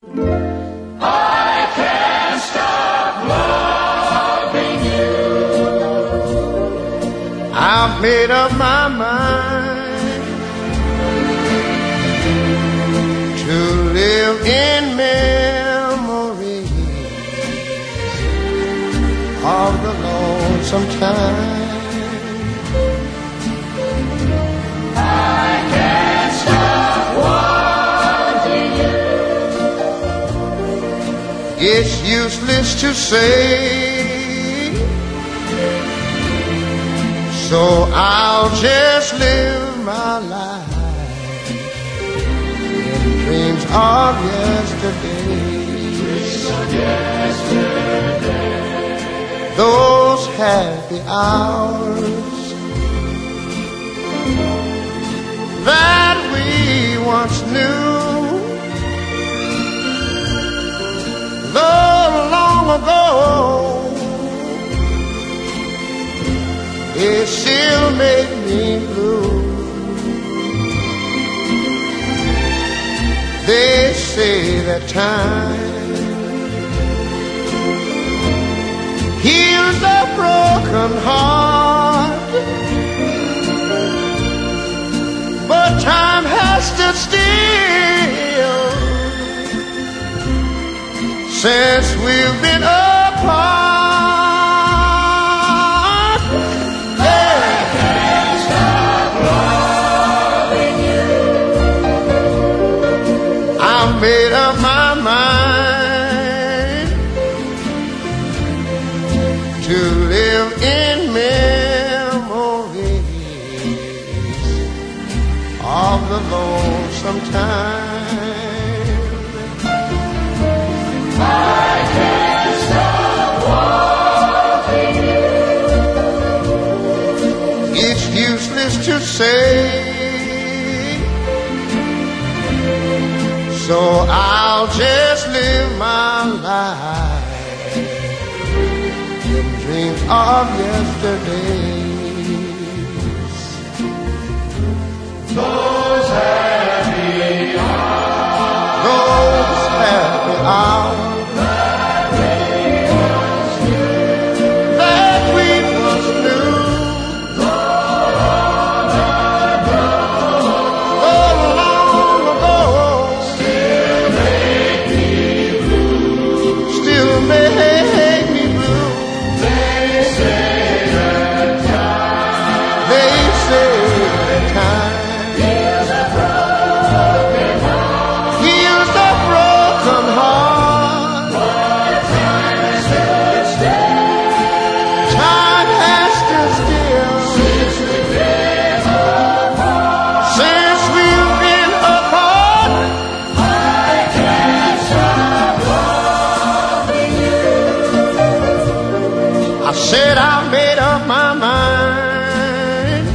I can't stop loving you. I've made up my mind to live in memories of the lonesome time. I can't stop wanting you. It's useless to say, so I'll just live my life in dreams of yesterday. Those happy hours that we once knew, though long ago, it still make me blue. They say that time heals a broken heart, but time has stood still since we've been apart. Made up my mind to live in memories of the lonesome time. I can't stop wanting you. It's useless to say, so I'll just live my life in dreams of yesterdays. Those happy hours, Those happy hours that we once knew. Said I made up my mind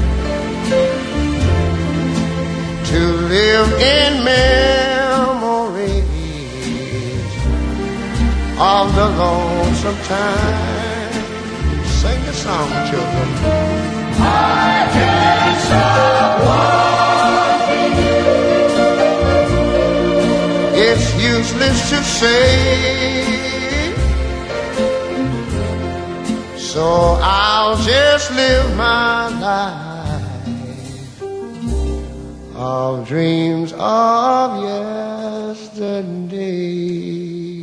to live in memories of the lonesome time. Sing the song, children. I can't stop wanting you. It's useless to say, so I'll just live my life of dreams of yesterday.